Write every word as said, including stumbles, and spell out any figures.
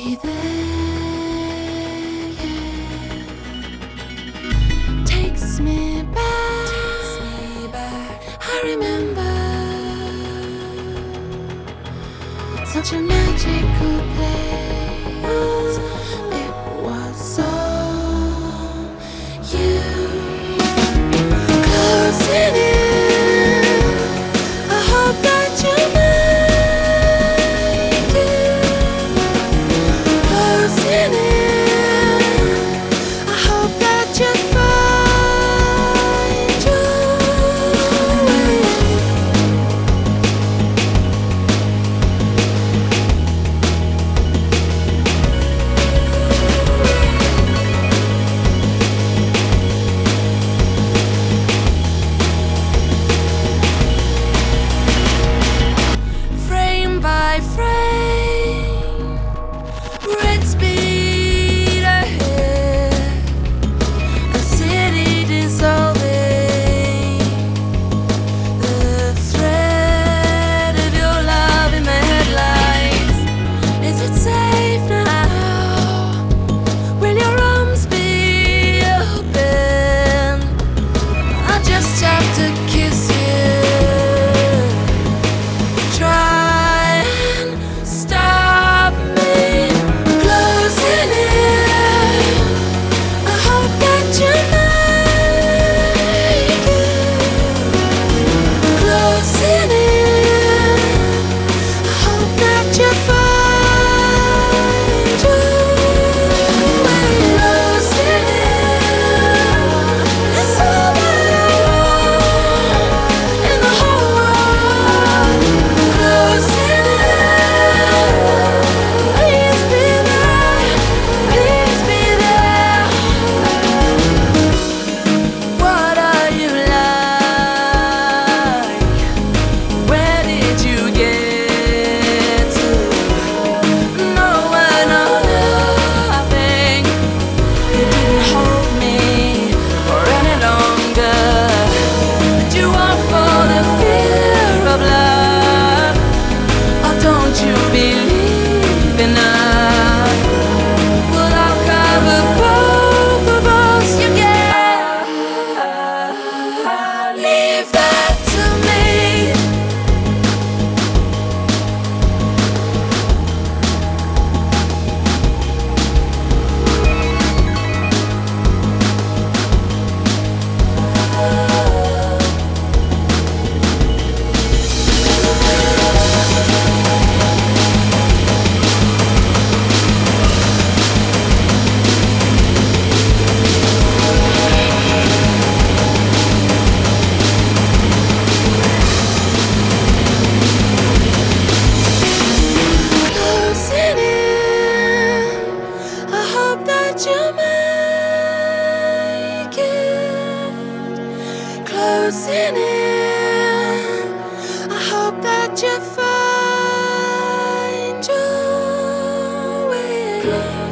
be there, yeah. Takes me back, takes me back. I remember such a magical place. It was all you. Closing in, I hope that you make it. Closing in, I hope that you find your way. Frame by frame, red speed ahead, a city dissolving, the thread of your love in the headlights. Is it safe now? Will your arms be open? I just have to kiss you. Try and stop me. Closing in, I hope that you make it. Closing in, I hope that you find your way. Closing in, it's all that I want in the whole world. Closing in, please be there, please be there. What are you like? Where did you get to? No one or nothing. You didn't hold me for any longer. Did you walk for the fear of love? Or don't you believe enough? Well, I'll cover both of us. You can leave that to me. Closing in, I hope that you make it. Closing in, I hope that you find your way.